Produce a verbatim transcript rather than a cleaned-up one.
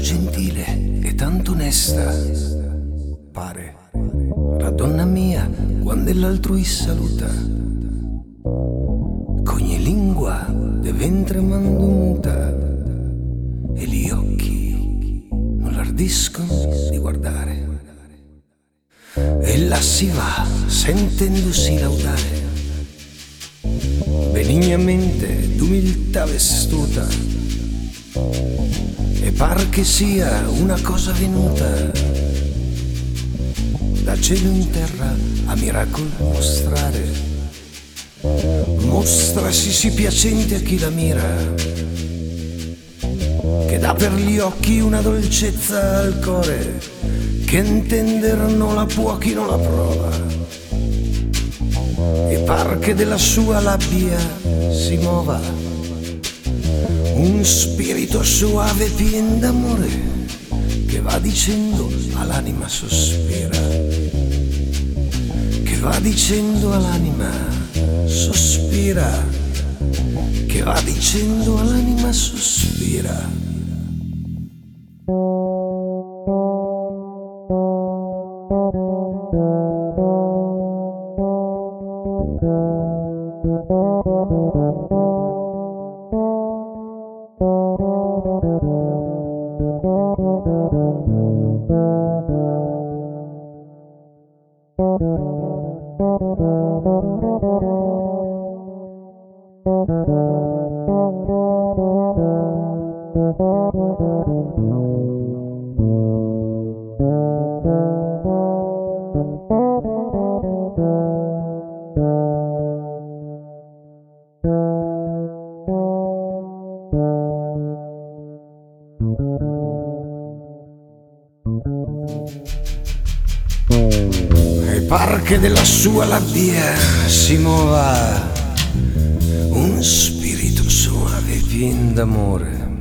gentile e tanto onesta, pare la donna mia quando l'altrui saluta, c'ogni lingua de ventre manduta e gli occhi non l'ardiscono di guardare. E là si va sentendosi laudare, benignamente d'umiltà vestuta, e par che sia una cosa venuta da cielo in terra a miracolo mostrare. Mostrasi sì piacente a chi la mira, che dà per gli occhi una dolcezza al core, che intender non la può chi non la prova. E par che della sua labbia si muova un spirito soave pien d'amore, che va dicendo all'anima sospira, che va dicendo all'anima sospira, che va dicendo all'anima sospira. E par che della sua labbia si muova un spirito soave pien d'amore,